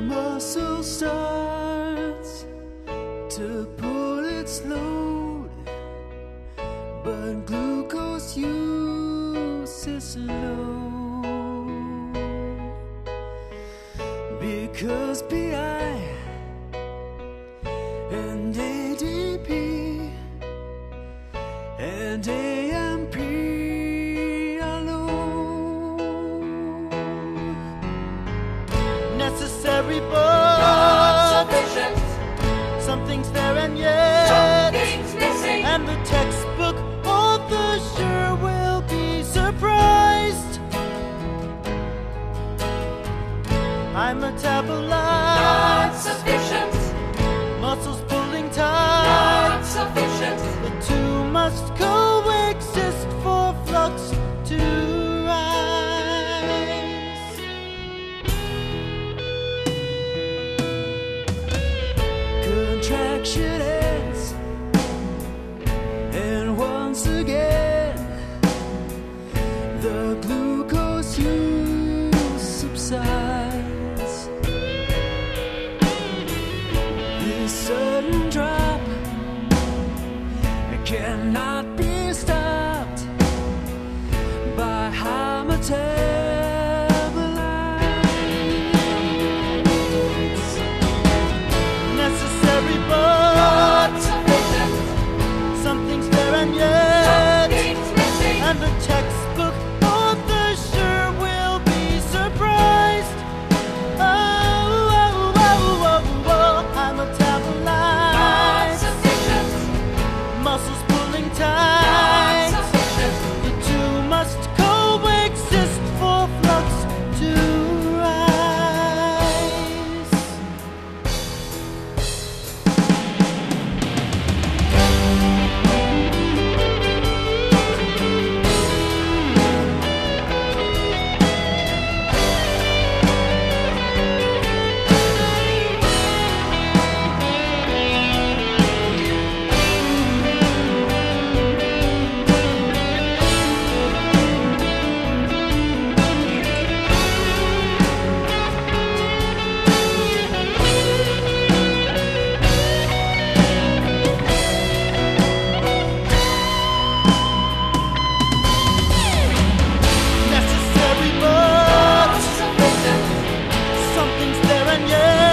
muscle starts to pull its load, but glucose use is low, because PI and ADP and AMP are low. Necessary but sufficient. something's there and yet Something's missing. and the textbook author sure will be surprised. I metabolize, Not sufficient. muscles pulling tight. Not sufficient. The two must coexist for flux to rise. Contraction ends, and once again the glucose use subsides. This sudden drop cannot be stopped by high metabolites. Necessary Not but sufficient. something's there and yet Something's missing. and the textbook author sure will be surprised. Oh, oh, oh, oh, oh, I Not metabolize, sufficient. muscles pulling Not tight. sufficient. The two must coexist for flux to rise. Necessary but Not sufficient. something's there and yet